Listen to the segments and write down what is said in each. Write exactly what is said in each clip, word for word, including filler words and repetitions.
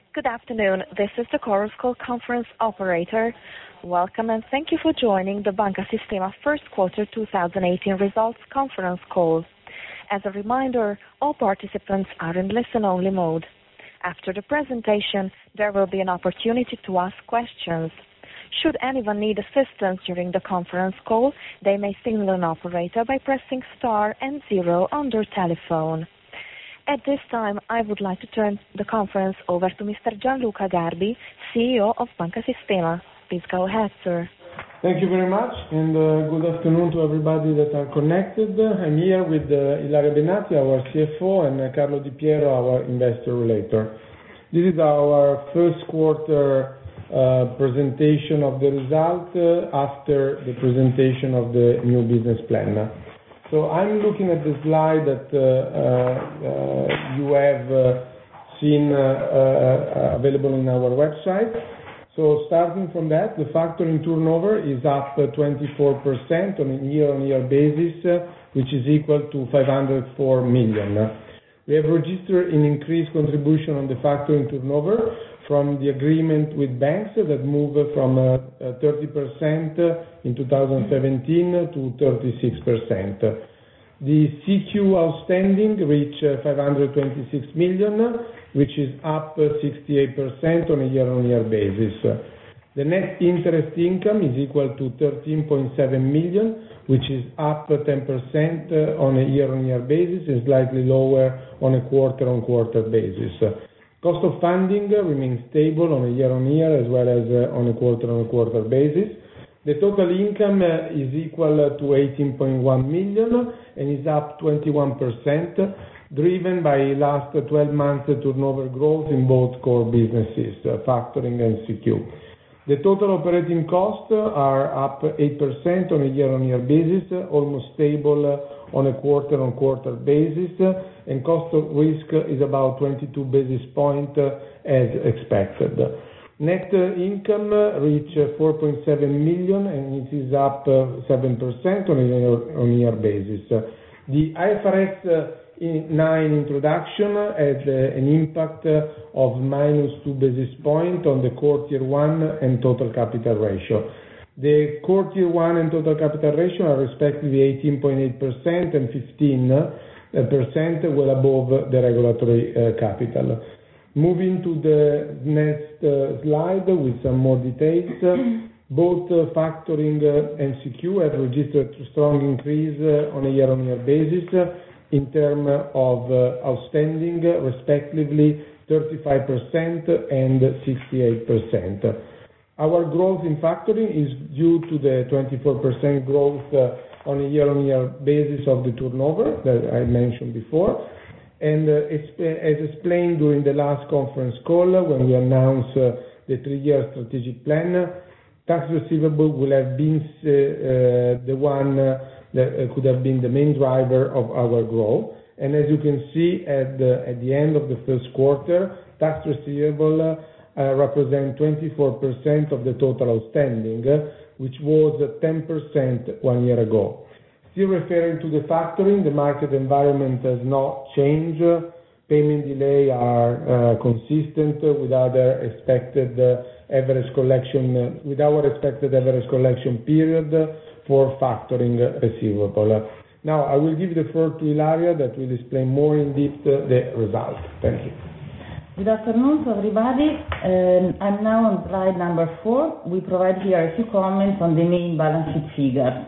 Good afternoon. This is the Chorus Call conference operator. Welcome, and thank you for joining the Banca Sistema first quarter two thousand eighteen results conference call. As a reminder, all participants are in listen-only mode. After the presentation, there will be an opportunity to ask questions. Should anyone need assistance during the conference call, they may signal an operator by pressing star and zero on their telephone. At this time, I would like to turn the conference over to Mister Gianluca Garbi, C E O of Banca Sistema. Please go ahead, sir. Thank you very much, and uh, good afternoon to everybody that are connected. I'm here with uh, Ilaria Benati, our C F O, and uh, Carlo Di Piero, our investor relator. This is our first quarter uh, presentation of the result uh, after the presentation of the new business plan. So I'm looking at the slide that uh, uh, you have uh, seen uh, uh, available in our website. So starting from that, the factoring turnover is up uh, twenty-four percent on a year-on-year basis, uh, which is equal to five hundred four million. We have registered an increased contribution on the factoring turnover from the agreement with banks that move from uh, uh, thirty percent in two thousand seventeen to thirty-six percent. The C Q outstanding reached uh, five hundred twenty-six million, which is up uh, sixty-eight percent on a year-on-year basis. The net interest income is equal to thirteen point seven million, which is up ten percent on a year-on-year basis and slightly lower on a quarter-on-quarter basis. Cost of funding remains stable on a year-on-year as well as uh, on a quarter-on-quarter basis. The total income uh, is equal to eighteen point one million and is up twenty-one percent, driven by last twelve months turnover growth in both core businesses, uh, factoring and C Q. The total operating costs are up eight percent on a year-on-year basis, almost stable uh, on a quarter-on-quarter basis, and cost of risk is about twenty-two basis points uh, as expected. Net uh, income uh, reached uh, four point seven million and it is up uh, seven percent on a year-on-year basis. The I F R S uh, nine introduction had uh, an impact uh, of minus two basis points on the core tier one and total capital ratio. The core tier one and total capital ratio are respectively eighteen point eight percent and fifteen percent, well above the regulatory uh, capital. Moving to the next uh, slide with some more details. Both uh, factoring uh, and C Q have registered a strong increase uh, on a year-on-year basis uh, in terms of uh, outstanding, uh, respectively thirty-five percent and sixty-eight percent. Our growth in factoring is due to the twenty-four percent growth uh, on a year-on-year basis of the turnover that I mentioned before. And uh, as explained during the last conference call, uh, when we announced uh, the three-year strategic plan, uh, tax receivable will have been uh, uh, the one uh, that uh, could have been the main driver of our growth. And as you can see at the, at the end of the first quarter, tax receivable uh, uh, represent twenty-four percent of the total outstanding, uh, which was uh, ten percent one year ago. Still referring to the factoring, the market environment has not changed. Payment delay are uh, consistent with other expected uh, average collection, uh, with our expected average collection period for factoring receivable. Now I will give the floor to Ilaria that will explain more in depth uh, the result. Thank you. Good afternoon to everybody. Um, I'm now on slide number four. We provide here a few comments on the main balance sheet figures.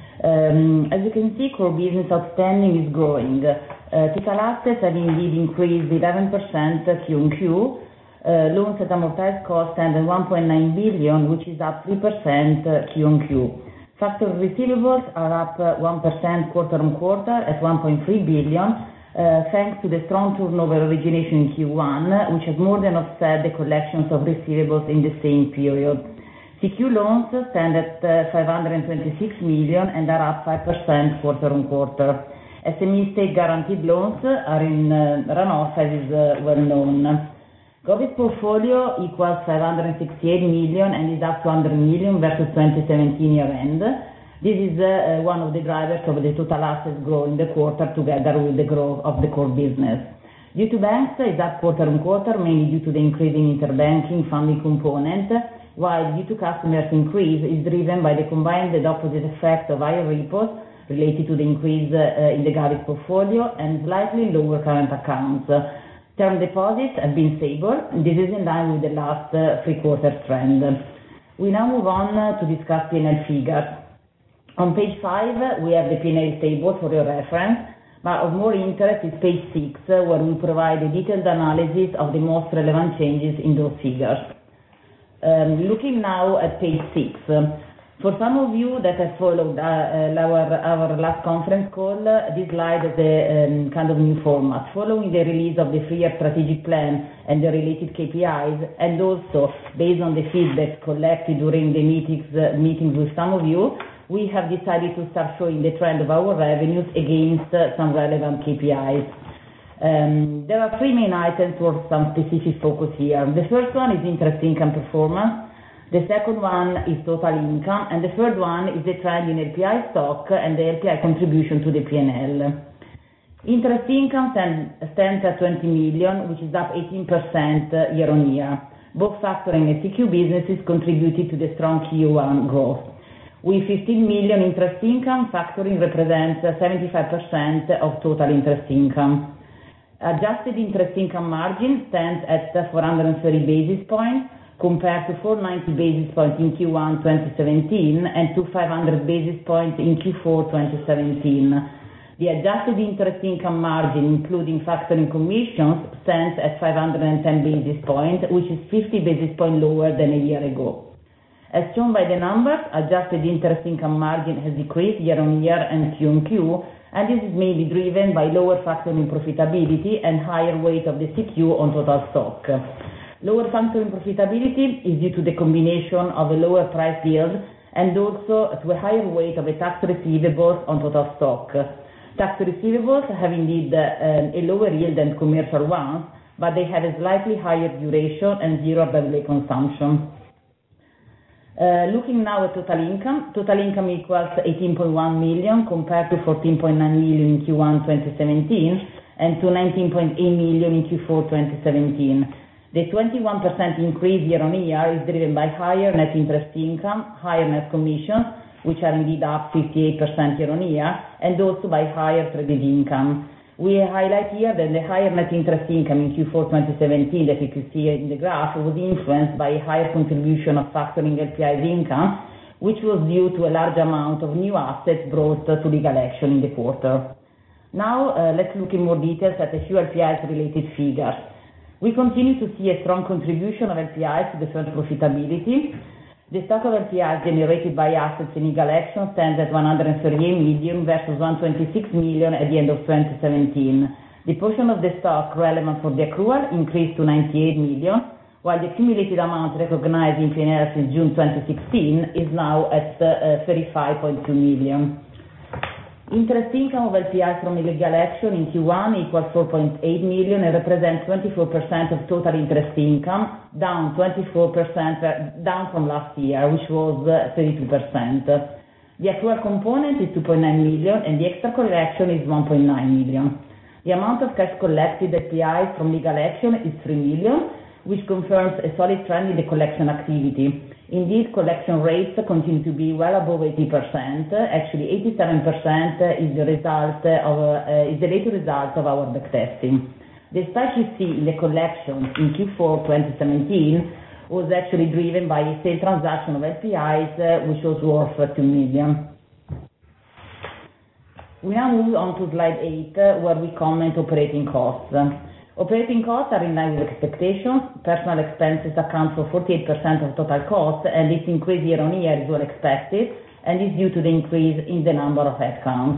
Um, as you can see, core business outstanding is growing. Uh, total assets have indeed increased eleven percent Q on Q. Uh, loans at amortized cost stand at one point nine billion, which is up three percent Q on Q. Factor receivables are up uh, one percent quarter on quarter at one point three billion, uh, thanks to the strong turnover origination in Q one, which has more than offset the collections of receivables in the same period. C Q loans stand at uh, five hundred twenty-six million and are up five percent quarter on quarter. S M E state guaranteed loans are in uh, runoff, as is uh, well known. Govies portfolio equals five hundred sixty-eight million and is up two hundred million versus twenty seventeen year end. This is uh, one of the drivers of the total assets growth in the quarter together with the growth of the core business. Due to banks, it's up quarter-on-quarter, mainly due to the increase in interbanking funding component, while due to customers' increase is driven by the combined and opposite effect of higher repos related to the increase uh, in the Govies portfolio and slightly lower current accounts. Term deposits have been stable. This is in line with the last uh, three quarters trend. We now move on uh, to discuss P and L figures. On page five, uh, we have the P and L table for your reference, but of more interest is page six, uh, where we provide a detailed analysis of the most relevant changes in those figures. Um, looking now at page six, uh, for some of you that have followed uh, uh, our, our last conference call, uh, this slide is a um, kind of new format. Following the release of the three-year strategic plan and the related K P Is, and also based on the feedback collected during the meetings, uh, meetings with some of you, we have decided to start showing the trend of our revenues against uh, some relevant K P Is. Um, there are three main items for some specific focus here. The first one is interest income performance. The second one is total income, and the third one is the trend in L P I stock and the L P I contribution to the P and L. Interest income stand, stands at twenty million, which is up eighteen percent year on year. Both factoring and C Q businesses contributed to the strong Q one growth. With fifteen million interest income, factoring represents seventy-five percent of total interest income. Adjusted interest income margin stands at four hundred thirty basis points, compared to four hundred ninety basis points in Q one twenty seventeen and to five hundred basis points in Q four twenty seventeen. The adjusted interest income margin, including factoring commissions, stands at five hundred ten basis points, which is fifty basis points lower than a year ago. As shown by the numbers, adjusted interest income margin has decreased year on year and Q on Q, and this is mainly driven by lower factoring profitability and higher weight of the C Q on total stock. Lower factoring profitability is due to the combination of a lower price yield and also to a higher weight of a tax receivables on total stock. Tax receivables have indeed uh, a lower yield than commercial ones, but they have a slightly higher duration and zero R W A consumption. Uh, looking now at total income, total income equals eighteen point one million compared to fourteen point nine million in Q one twenty seventeen and to nineteen point eight million in Q four twenty seventeen. The twenty-one percent increase year on year is driven by higher net interest income, higher net commissions, which are indeed up fifty-eight percent year on year, and also by higher trading income. We highlight here that the higher net interest income in Q four twenty seventeen that you can see in the graph was influenced by a higher contribution of factoring L P I's income, which was due to a large amount of new assets brought to legal action in the quarter. Now uh, let's look in more details at a few L P I's related figures. We continue to see a strong contribution of L P Is to the firm's profitability. The stock of L P Is generated by assets in legal action stands at one hundred thirty-eight million versus one hundred twenty-six million at the end of twenty seventeen. The portion of the stock relevant for the accrual increased to ninety-eight million, while the accumulated amount recognized in P and L since June twenty sixteen is now at uh, thirty-five point two million. Interest income of L P Is from illegal action in Q one equals four point eight million and represents twenty-four percent of total interest income, down twenty-four percent down from last year, which was uh, thirty-two percent. The accrual component is two point nine million and the extra collection is one point nine million. The amount of cash collected L P Is from legal action is three million, which confirms a solid trend in the collection activity. Indeed, collection rates continue to be well above eighty percent. Actually, eighty-seven percent is the result of uh, is the latest result of our backtesting. The spike you see in the collections in Q four twenty seventeen was actually driven by a sale transaction of L P Is, uh, which was worth uh, two million. We now move on to slide eight, uh, where we comment operating costs. Operating costs are in line with expectations. Personal expenses account for forty-eight percent of total costs, and this increase year on year is well expected and is due to the increase in the number of headcounts.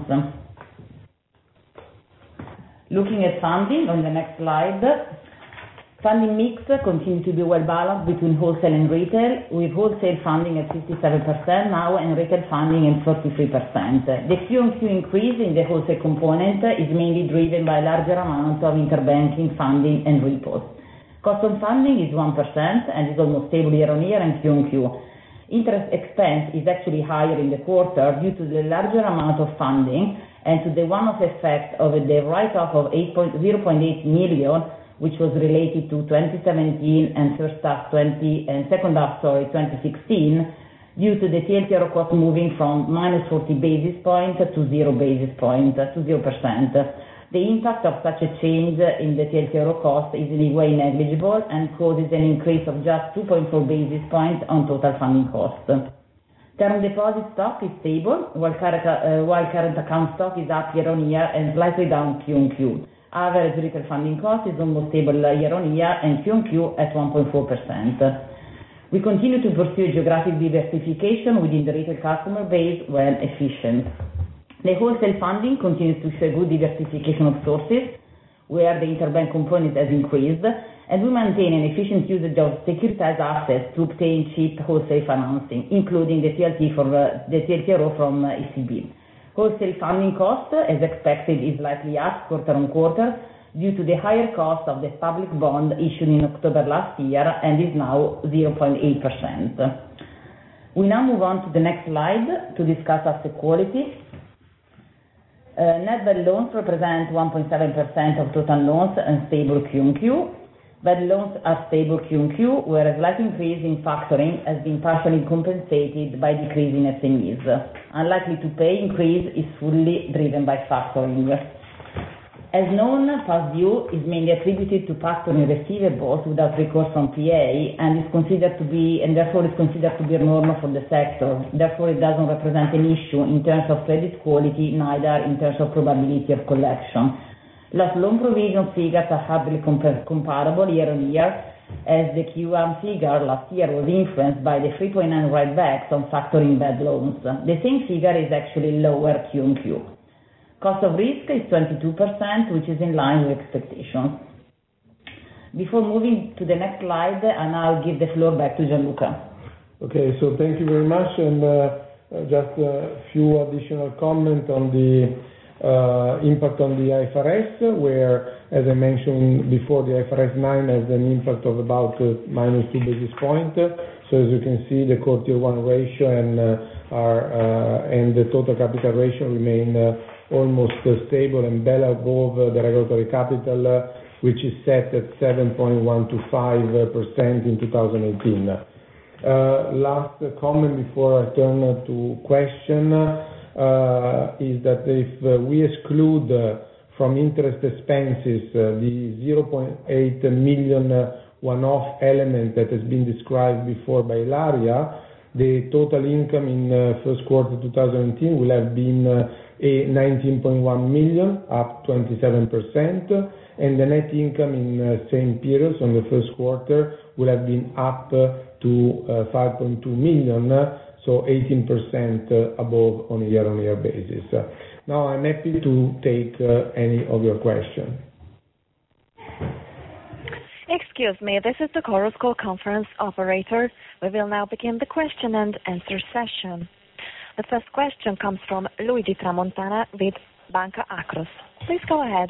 Looking at funding on the next slide, funding mix continues to be well balanced between wholesale and retail, with wholesale funding at fifty-seven percent now and retail funding at forty-three percent. The Q on Q increase in the wholesale component is mainly driven by a larger amount of interbanking funding and repos. Cost of funding is one percent and is almost stable year on year and Q on Q. Interest expense is actually higher in the quarter due to the larger amount of funding and to the one-off effect of the write-off of zero point eight million, which was related to twenty seventeen and first half twenty and second half, sorry, twenty sixteen, due to the T L T R O cost moving from minus forty basis points to zero basis point, to zero percent. The impact of such a change in the T L T R O cost is in a way negligible and causes an increase of just two point four basis points on total funding cost. Term deposit stock is stable, while current, uh, while current account stock is up year on year and slightly down Q on Q. Average retail funding cost is almost stable year on year and Q on Q at one point four percent. We continue to pursue geographic diversification within the retail customer base when efficient. The wholesale funding continues to show good diversification of sources, where the interbank component has increased, and we maintain an efficient usage of securitized assets to obtain cheap wholesale financing, including the T L T for uh, the T L T R O from uh, E C B. Wholesale funding cost, as expected, is slightly up quarter on quarter due to the higher cost of the public bond issued in October last year and is now zero point eight percent. We now move on to the next slide to discuss asset quality. Uh, net bad loans represent one point seven percent of total loans and stable Q on Q. Bad loans are stable Q on Q, where a slight increase in factoring has been partially compensated by decrease in S M Es. Unlikely to pay increase is fully driven by factoring. As known, past due is mainly attributed to factoring receivables without recourse from P A and is considered to be, and therefore is considered to be normal for the sector. Therefore, it doesn't represent an issue in terms of credit quality, neither in terms of probability of collection. Last loan provision figures are hardly compa- comparable year on year, as the Q one figure last year was influenced by the three point nine write-backs on factoring bad loans. The same figure is actually lower Q on Q. Cost of risk is twenty-two percent, which is in line with expectations. Before moving to the next slide, I now give the floor back to Gianluca. Okay, so thank you very much, and uh, just a few additional comments on the uh, impact on the I F R S, where, as I mentioned before, the I F R S nine has an impact of about uh, minus two basis points. So as you can see, the core tier one ratio and uh, our uh, and the total capital ratio remain uh, almost uh, stable and well above uh, the regulatory capital, uh, which is set at seven point one two five percent in two thousand eighteen. Uh, last uh, comment before I turn uh, to question uh, is that if uh, we exclude uh, from interest expenses uh, the zero point eight million uh, one-off element that has been described before by Ilaria, the total income in uh, first quarter two thousand eighteen will have been uh, a nineteen point one million, up twenty-seven percent, and the net income in uh, same periods on the first quarter will have been up uh, to uh, five point two million, uh, so eighteen percent uh, above on a year-on-year basis. Uh, now I'm happy to take uh, any of your questions. Excuse me, this is the Chorus Call conference operator. We will now begin the question and answer session. The first question comes from Luigi Tramontana with Banca Akros. Please go ahead.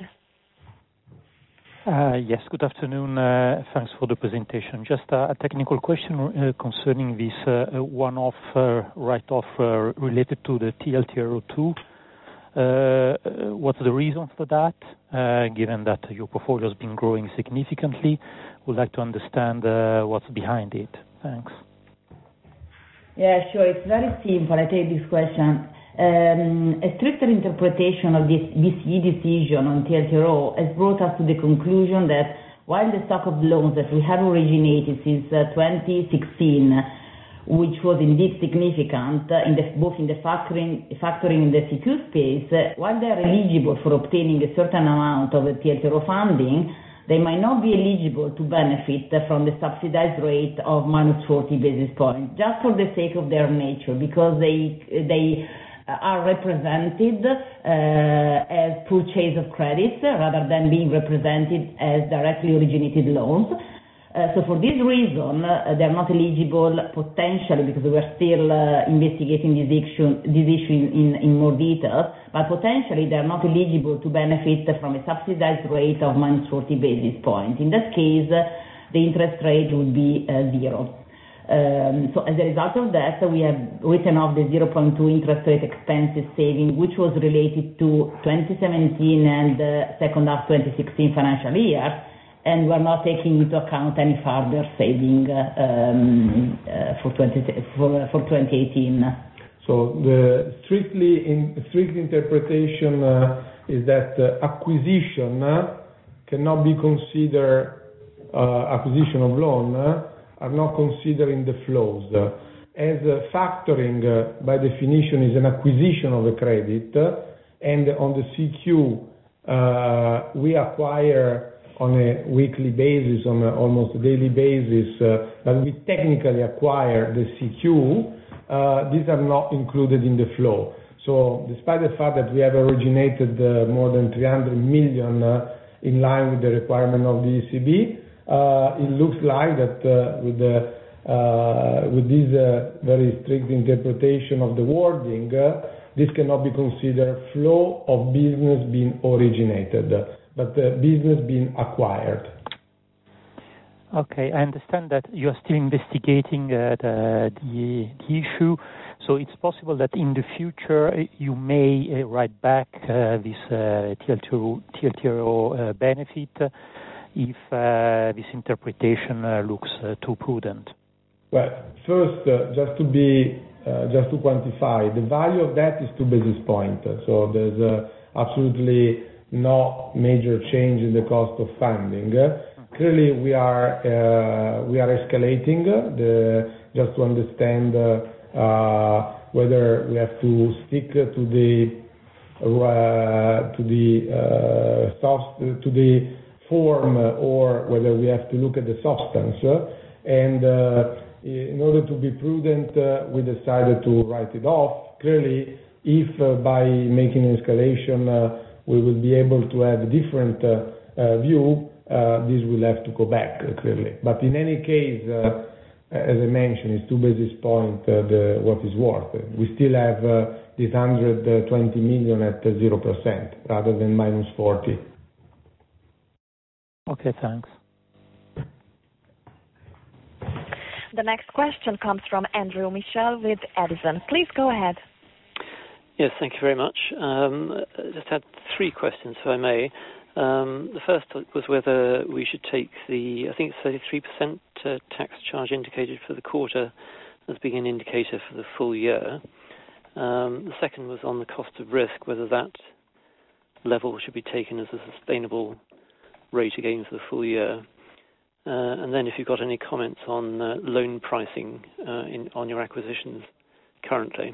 Uh, yes, good afternoon. Uh, thanks for the presentation. Just uh, a technical question uh, concerning this uh, one-off uh, write-off uh, related to the T L T R O two. Uh, what's the reason for that? Uh, given that your portfolio has been growing significantly, would like to understand uh, what's behind it. Thanks. Yeah, sure. It's very simple. I take this question. Um, a stricter interpretation of this B C E decision on T L T R O has brought us to the conclusion that while the stock of loans that we have originated since uh, twenty sixteen, which was indeed significant uh, in the, both in the factoring, factoring and the C Q space, uh, while they are eligible for obtaining a certain amount of the T L T R O funding, they might not be eligible to benefit from the subsidized rate of minus forty basis points, just for the sake of their nature, because they they are represented uh, as purchase of credits rather than being represented as directly originated loans. Uh, so for this reason, uh, they're not eligible potentially, because we're still uh, investigating this issue, this issue in, in more detail, but potentially they're not eligible to benefit from a subsidized rate of minus forty basis points. In that case, uh, the interest rate would be uh, zero. Um, so as a result of that, we have written off the zero point two interest rate expenses saving, which was related to twenty seventeen and uh, second half twenty sixteen financial year, and we're not taking into account any further saving uh, um, uh, for, twenty, for, for twenty eighteen. So the strictly in, strict interpretation uh, is that uh, acquisition uh, cannot be considered uh, acquisition of loan. Uh, are not considering the flows. As factoring, uh, by definition, is an acquisition of a credit, and on the C Q, uh, we acquire on a weekly basis, on a almost a daily basis, uh, but we technically acquire the C Q. Uh, these are not included in the flow. So despite the fact that we have originated uh, more than three hundred million uh, in line with the requirement of the E C B, Uh, it looks like that uh, with, the, uh, with this uh, very strict interpretation of the wording, uh, this cannot be considered flow of business being originated, but uh, business being acquired. Okay, I understand that you are still investigating uh, the, the, the issue, so it's possible that in the future you may uh, write back uh, this uh, T L T R O uh, benefit if uh, this interpretation uh, looks uh, too prudent? Well, first, uh, just to be, uh, just to quantify, the value of that is two basis points. So there's uh, absolutely no major change in the cost of funding. Uh, clearly, we are uh, we are escalating the just to understand uh, uh, whether we have to stick to the uh, to the uh, soft to the form uh, or whether we have to look at the substance. Uh, and uh, in order to be prudent, uh, we decided to write it off. Clearly, if uh, by making an escalation uh, we will be able to have a different uh, uh, view, uh, this will have to go back, uh, clearly. But in any case, uh, as I mentioned, it's two basis points uh, the, what is worth. We still have uh, this one hundred twenty million at zero percent rather than minus forty. Okay, thanks. The next question comes from Andrew Michel with Edison. Please go ahead. Yes, thank you very much. Um, I just had three questions, if I may. Um, the first was whether we should take the, I think it's thirty-three percent uh, tax charge indicated for the quarter as being an indicator for the full year. Um, the second was on the cost of risk, whether that level should be taken as a sustainable rate again for the full year. Uh, and then if you've got any comments on uh, loan pricing uh, in, on your acquisitions currently.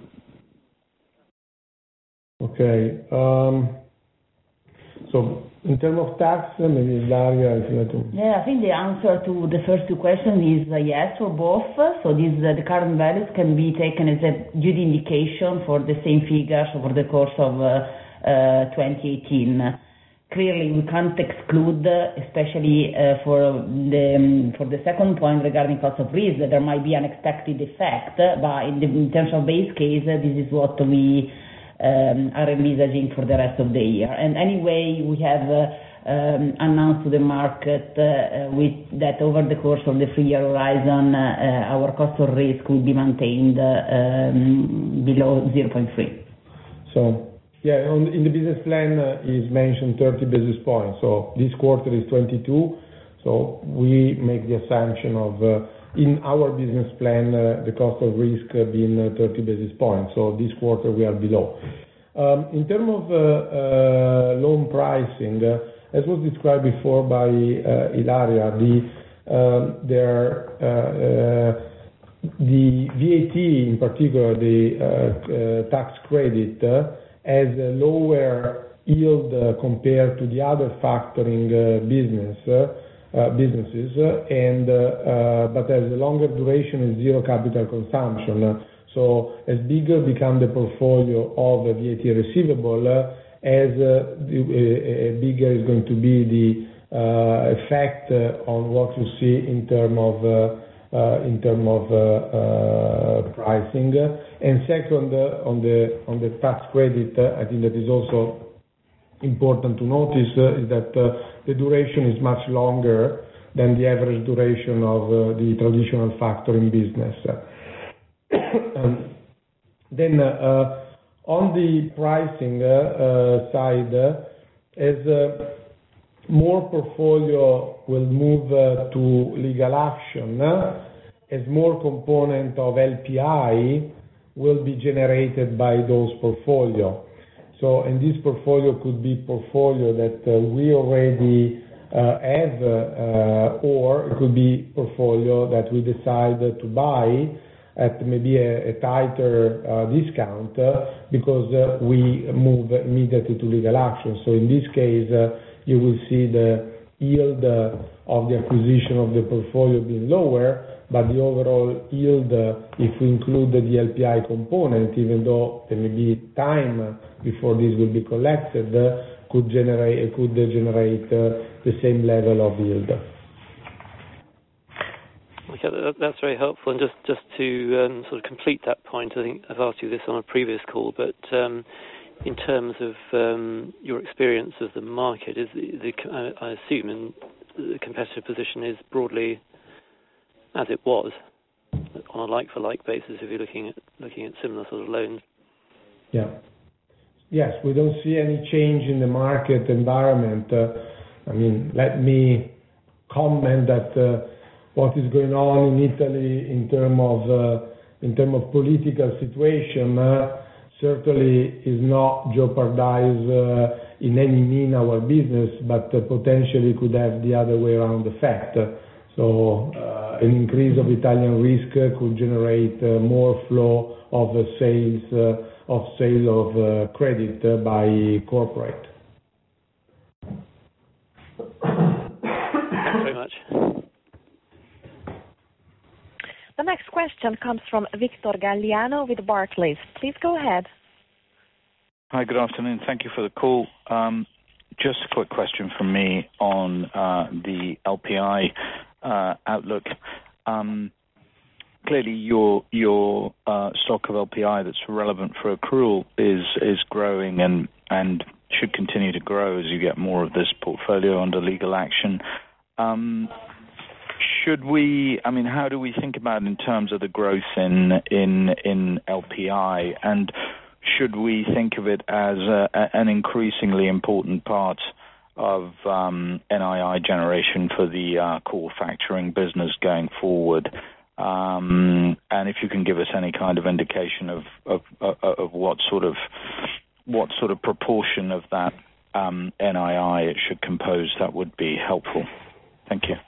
Okay. Um, so in terms of tax, maybe Ilaria, if you like to... Yeah, I think the answer to the first two questions is uh, yes for both. So these, uh, the current values can be taken as a good indication for the same figures over the course of uh, uh, twenty eighteen. Clearly, we can't exclude, especially uh, for the um, for the second point regarding cost of risk, that there might be unexpected effect. But in, the, in terms of base case, uh, this is what we um, are envisaging for the rest of the year. And anyway, we have uh, um, announced to the market uh, with that over the course of the three-year horizon, uh, our cost of risk will be maintained uh, um, below zero point three. So. Yeah, on, in the business plan uh, is mentioned thirty basis points. So this quarter is twenty-two. So we make the assumption of uh, in our business plan uh, the cost of risk uh, being uh, thirty basis points. So this quarter we are below. Um, in terms of uh, uh, loan pricing, uh, as was described before by uh, Ilaria, the um, there uh, uh, the V A T in particular, the uh, uh, tax credit. Uh, has a lower yield uh, compared to the other factoring uh, business uh, uh, businesses, uh, and uh, uh, but has a longer duration and zero capital consumption. Uh, so as bigger become the portfolio of uh, V A T receivable, uh, as uh, the, uh, bigger is going to be the uh, effect uh, on what you see in terms of uh, Uh, in terms of uh, uh, pricing. And second, uh, on the on the tax credit, uh, I think that is also important to notice uh, is that uh, the duration is much longer than the average duration of uh, the traditional factoring business. um, then uh, on the pricing uh, uh, side, uh, as uh, more portfolio will move uh, to legal action, uh, as more component of L P I will be generated by those portfolio. So, and this portfolio could be portfolio that uh, we already uh, have, uh, or it could be portfolio that we decide to buy at maybe a, a tighter uh, discount uh, because uh, we move immediately to legal action. So in this case, uh, you will see the yield uh, of the acquisition of the portfolio being lower, but the overall yield, uh, if we include the L P I component, even though there may be time before this will be collected, uh, could generate could generate uh, the same level of yield. Okay, that's very helpful. And just just to um, sort of complete that point, I think I've asked you this on a previous call, but um, in terms of um, your experience of the market, is the, the I assume in the competitive position is broadly as it was on a like-for-like basis if you're looking at looking at similar sort of loans. Yeah. Yes, we don't see any change in the market environment. Uh, I mean, let me comment that uh, what is going on in Italy in terms of uh, in terms of political situation uh, certainly is not jeopardize uh, in any mean our business, but uh, potentially could have the other way around effect. So uh, an increase of Italian risk uh, could generate uh, more flow of uh, sales uh, of sale of uh, credit uh, by corporate. Thanks very much. The next question comes from Victor Galliano with Barclays. Please go ahead. Hi, good afternoon. Thank you for the call. Um, just a quick question from me on uh, the L P I uh, outlook. Um, clearly, your your uh, stock of L P I that's relevant for accrual is is growing and and should continue to grow as you get more of this portfolio under legal action. Um, Should we, I mean, how do we think about it in terms of the growth in in in L P I, and should we think of it as a, an increasingly important part of um, N I I generation for the uh, core factoring business going forward? Um, and if you can give us any kind of indication of of, of, of what sort of what sort of proportion of that um, N I I it should compose, that would be helpful. Thank you.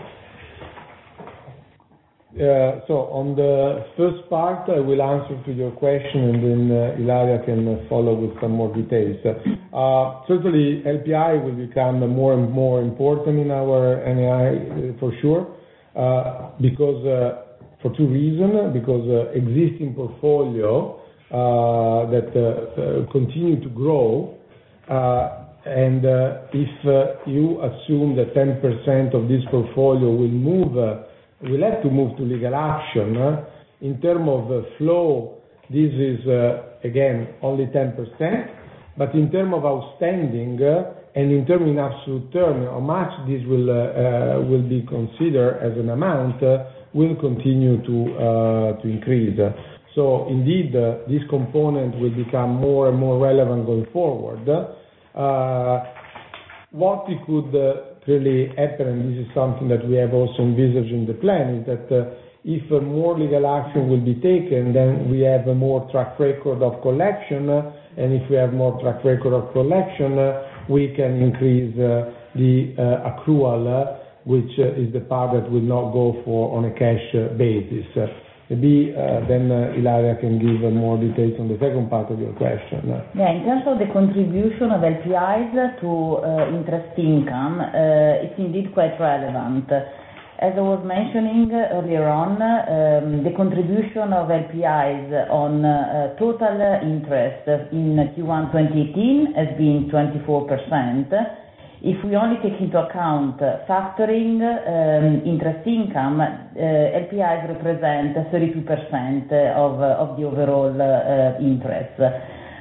Uh, so on the first part, I will answer to your question, and then uh, Ilaria can uh, follow with some more details. Uh, certainly, L P I will become more and more important in our N I I uh, for sure, uh, because uh, for two reasons. Because uh, existing portfolio uh, that uh, uh, continue to grow, uh, and uh, if uh, you assume that ten percent of this portfolio will move. Uh, We'll have to move to legal action. Uh, in terms of uh, flow, this is, uh, again, only ten percent. But in terms of outstanding, uh, and in terms in absolute terms, how much this will, uh, uh, will be considered as an amount, uh, will continue to, uh, to increase. So indeed, uh, this component will become more and more relevant going forward. Uh, what we could uh, really happen, and this is something that we have also envisaged in the plan, is that uh, if uh, more legal action will be taken, then we have a more track record of collection, uh, and if we have more track record of collection, uh, we can increase uh, the uh, accrual, uh, which uh, is the part that will not go for on a cash uh, basis. Uh, maybe uh, then uh, Ilaria can give uh, more details on the second part of your question. Yeah, in terms of the contribution of L P Is to uh, interest income, uh, it's indeed quite relevant. As I was mentioning earlier on, um, the contribution of L P Is on uh, total interest in Q one twenty eighteen has been twenty-four percent. If we only take into account uh, factoring um, interest income, uh, L P Is represent thirty-two percent of, uh, of the overall uh, interest.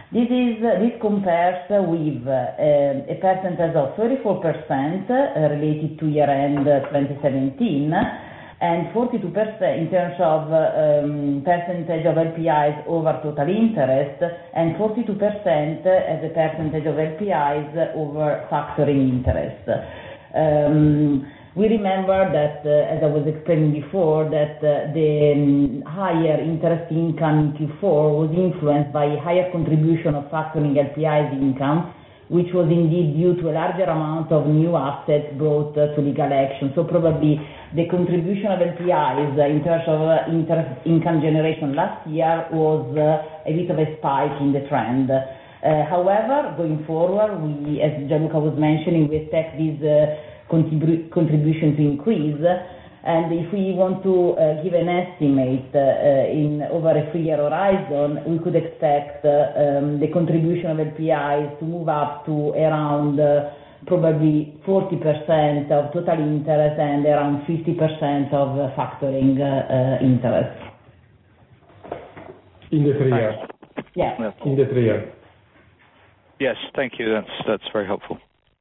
This is uh, this compares with uh, a percentage of thirty-four percent uh, related to year-end uh, twenty seventeen, and forty-two percent in terms of uh, um, percentage of L P Is over total interest, and forty-two percent as a percentage of L P Is over factoring interest. Um, We remember that, uh, as I was explaining before, that uh, the um, higher interest income in Q four was influenced by a higher contribution of factoring L P Is income, which was indeed due to a larger amount of new assets brought uh, to legal action. So probably the contribution of L P Is uh, in terms of uh, interest income generation last year was uh, a bit of a spike in the trend. Uh, however, going forward, we, as Gianluca was mentioning, we expect this uh, Contribu- contribution to increase, and if we want to uh, give an estimate uh, in over a three-year horizon, we could expect uh, um, the contribution of L P Is to move up to around uh, probably forty percent of total interest and around fifty percent of uh, factoring uh, uh, interest. In the three years. Yeah. In the three years. Yes, thank you. That's that's very helpful.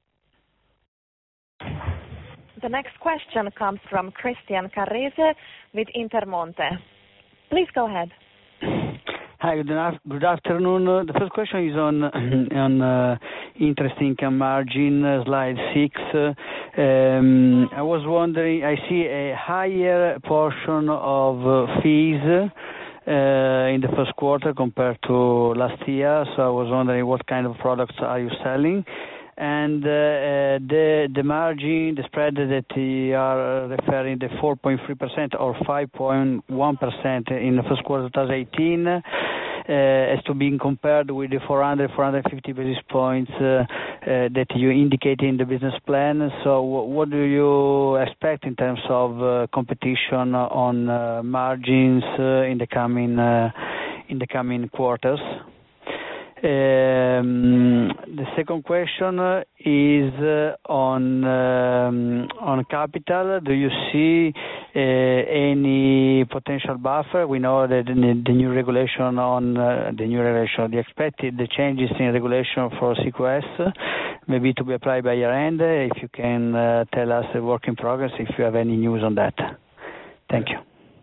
The next question comes from Christian Carrese with Intermonte. Please go ahead. Hi, good, af- good afternoon. Uh, the first question is on on uh, interest income margin, uh, slide six. Uh, um, I was wondering, I see a higher portion of uh, fees uh, in the first quarter compared to last year, so I was wondering what kind of products are you selling? And uh, uh, the the margin, the spread that you are referring, the four point three percent or five point one percent in the first quarter of twenty eighteen, uh, as to being compared with the four hundred, four hundred fifty basis points uh, uh, that you indicate in the business plan. So what do you expect in terms of uh, competition on uh, margins uh, in the coming uh, in the coming quarters? Um, the second question is uh, on um, on capital. Do you see uh, any potential buffer? We know that the, the new regulation on uh, the new regulation, the expected the changes in regulation for C Q S, maybe to be applied by year end. If you can uh, tell us a work in progress, if you have any news on that. Thank you.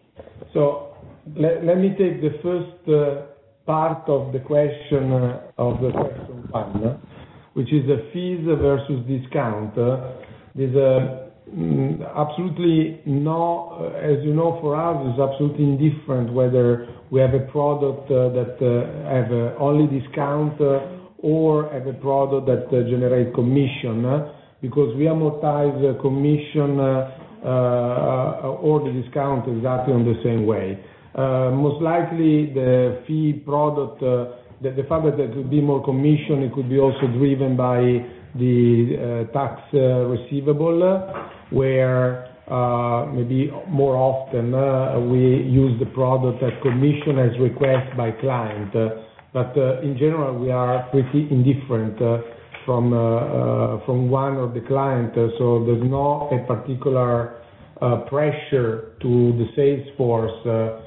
So let, let me take the first. Uh, part of the question uh, of the question one, uh, which is the fees versus discount. Uh, there's a, mm, absolutely no, uh, as you know, for us, it's absolutely indifferent whether we have a product uh, that uh, have uh, only discount uh, or have a product that uh, generate commission, uh, because we amortize uh, commission uh, uh, or the discount exactly on the same way. Uh, most likely the fee product, uh, the, the fact that there could be more commission, it could be also driven by the uh, tax uh, receivable, where uh, maybe more often uh, we use the product as commission as request by client. Uh, but uh, in general we are pretty indifferent uh, from, uh, uh, from one of the client, uh, so there's no a particular uh, pressure to the sales force uh,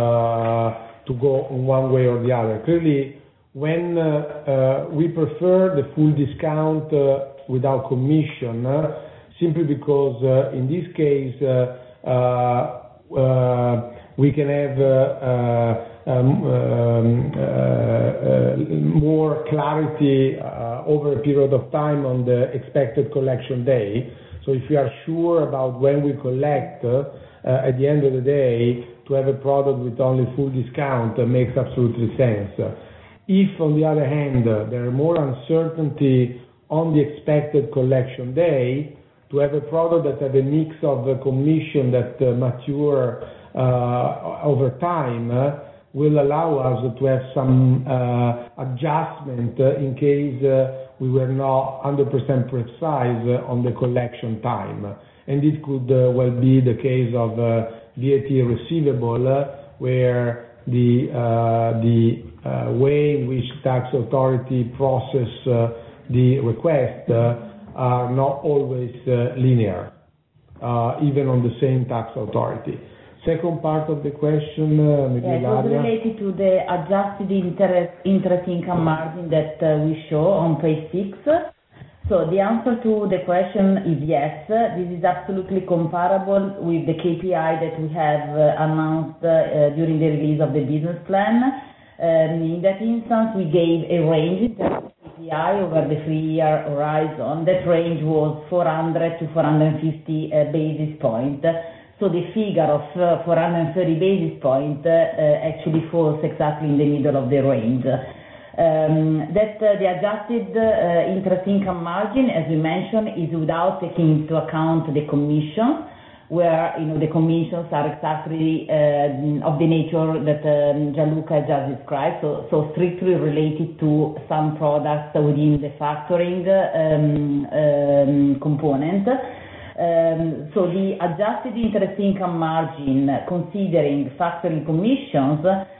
Uh, to go in one way or the other. Clearly, when uh, uh, we prefer the full discount uh, without commission, uh, simply because uh, in this case uh, uh, uh, we can have uh, uh, um, um, uh, uh, more clarity uh, over a period of time on the expected collection day. So if we are sure about when we collect, uh, uh, at the end of the day, to have a product with only full discount uh, makes absolutely sense. If, on the other hand, uh, there are more uncertainty on the expected collection day, to have a product that have a mix of uh, commission that uh, mature uh, over time uh, will allow us to have some uh, adjustment uh, in case uh, we were not one hundred percent precise uh, on the collection time. And it could uh, well be the case of uh, V A T receivable, uh, where the uh, the uh, way in which tax authority process uh, the request uh, are not always uh, linear, uh, even on the same tax authority. second part of the question, uh, maybe yeah, it was related to the adjusted interest interest income margin that uh, we show on page six. So the answer to the question is yes. This is absolutely comparable with the K P I that we have uh, announced uh, during the release of the business plan. Um, in that instance, we gave a range in terms of K P I over the three-year horizon. That range was four hundred to four hundred fifty uh, basis points. So the figure of uh, four hundred thirty basis points uh, uh, actually falls exactly in the middle of the range. Um, that uh, the adjusted uh, interest income margin, as we mentioned, is without taking into account the commissions, where you know the commissions are exactly uh, of the nature that um, Gianluca just described, so, so strictly related to some products within the factoring um, um, component. Um, so the adjusted interest income margin, considering factoring commissions,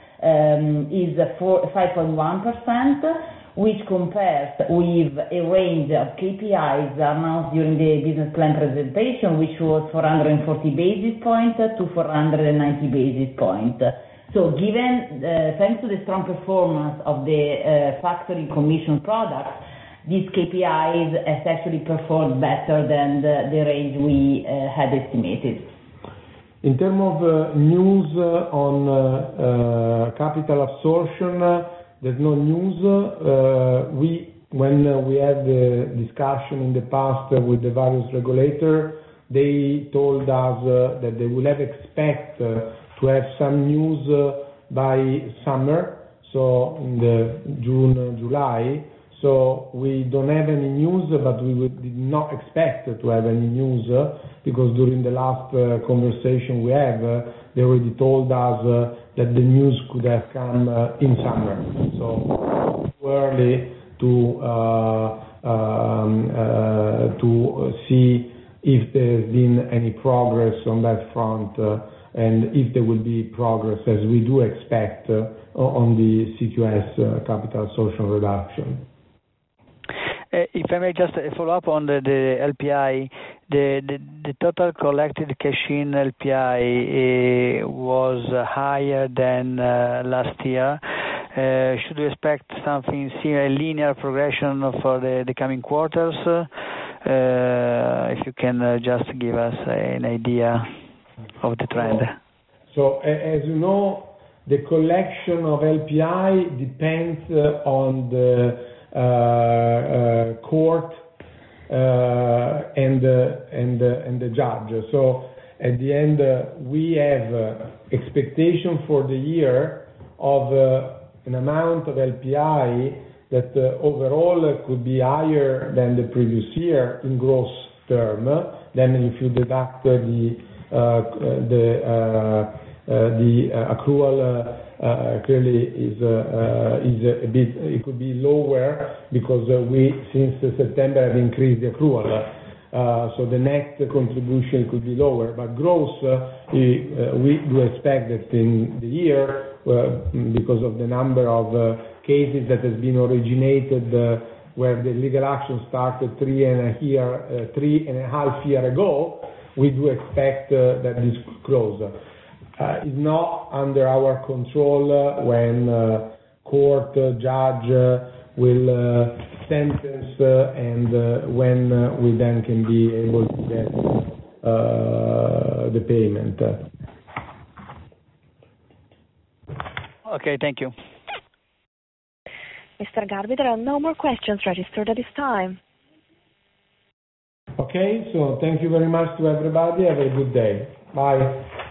Um, is five point one percent, which compares with a range of K P Is announced during the business plan presentation, which was four hundred forty basis points to four hundred ninety basis points. So given, uh, thanks to the strong performance of the uh, factoring commission products, these K P Is has actually performed better than the, the range we uh, had estimated. In terms of uh, news uh, on uh, uh, capital absorption, uh, there's no news. Uh, we, when uh, we had the discussion in the past uh, with the various regulators, they told us uh, that they will have expect uh, to have some news uh, by summer, so in the June, uh, July. So we don't have any news, but we would, did not expect to have any news uh, because during the last uh, conversation we have, uh, they already told us uh, that the news could have come uh, in summer. So too early to uh, um, uh, to see if there's been any progress on that front uh, and if there will be progress, as we do expect uh, on the C Q S uh, capital absorption reduction. Uh, if I may just uh, follow up on the, the L P I, the, the, the total collected cash-in L P I uh, was uh, higher than uh, last year. Uh, should we expect something similar, linear progression for the, the coming quarters? Uh, if you can uh, just give us an idea of the trend. So, as you know, the collection of L P I depends uh, on the Uh, uh, court uh, and uh, and uh, and the judge. So at the end, uh, we have uh, expectation for the year of uh, an amount of L P I that uh, overall uh, could be higher than the previous year in gross term. Then, if you deduct uh, the uh, the uh, uh, the uh, accrual. Uh, Uh, clearly is uh, uh, is a bit, it could be lower because uh, we since September have increased the accrual, uh, so the net contribution could be lower. But gross, uh, we, uh, we do expect that in the year, uh, because of the number of uh, cases that has been originated uh, where the legal action started three and a year, uh, three and a half year ago, we do expect uh, that this could close. Uh, is not under our control uh, when uh, court uh, judge uh, will uh, sentence uh, and uh, when uh, we then can be able to get uh, the payment. Okay, thank you. Mister Garbi, there are no more questions registered at this time. Okay, so thank you very much to everybody. Have a good day. Bye.